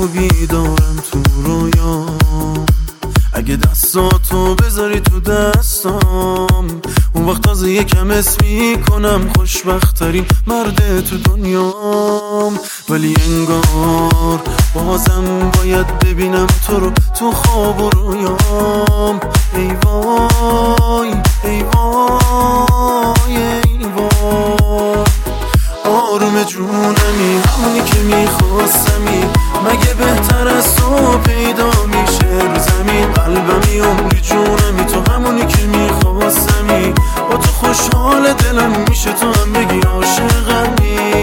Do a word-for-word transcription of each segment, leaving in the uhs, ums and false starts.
و بیدارم تو رویام. اگه دستاتو بذاری تو دستام اون وقت تازه یکم اسم میکنم خوشبخت ترین مرد تو دنیام. ولی انگار بازم باید ببینم تو رو تو خواب و رویام. ای وای ای وای ای وای آروم جونمی، همونی که میخواستمی. مگه بهتر از تو پیدا میشه رو زمین؟ قلبمی عمری جونمی، تو همونی که میخواستمی. با تو خوشحال دلم میشه، تو هم بگی عاشقمی.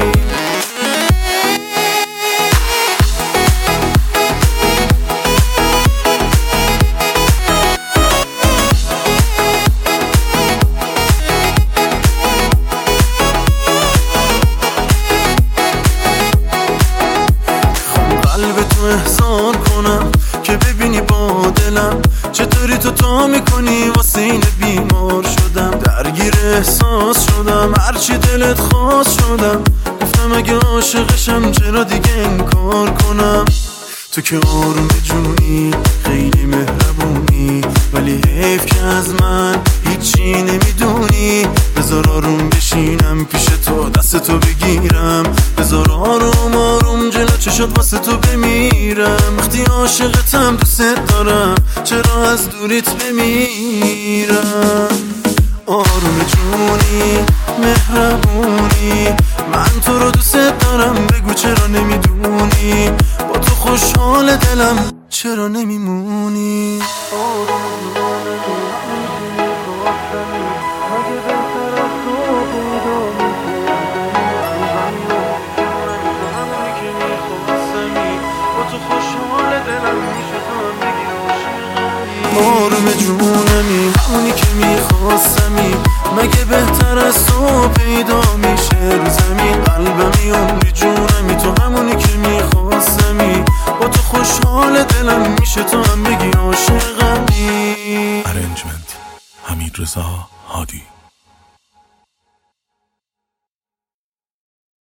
احسان کنم که ببینی با دلم چطوری تو تا میکنی واسه این بیمار شدم. درگیر احساس شدم، هرچی دلت خواست شدم. گفتم اگه عاشقشم چرا دیگه انکار کنم. تو که آروم جونی، خیلی مهربونی، ولی حیف که از من هیچی نمیدونی. بذار آروم بشینم پیش تو، دست تو بگیرم. بذار آروم آروم جلو چشات واسه تو بمیرم. وقتی عاشقتم دوست دارم، چرا از دوریت بمیرم؟ آروم جونی، مهربونی، من تو رو دوست دارم. بگو چرا نمیدونی؟ با تو خوشحال دلم چرا نمیمونی؟ آروم جونمی، همونی که میخواستمی. مگه بهتر از تو پیدا میشه رو زمین؟ قلبمی عمری جونمی، تو همونی که میخواستمی. با تو خوشحال دلم میشه، تو هم بگی عاشقمی. ارنجمنت حمید رضا.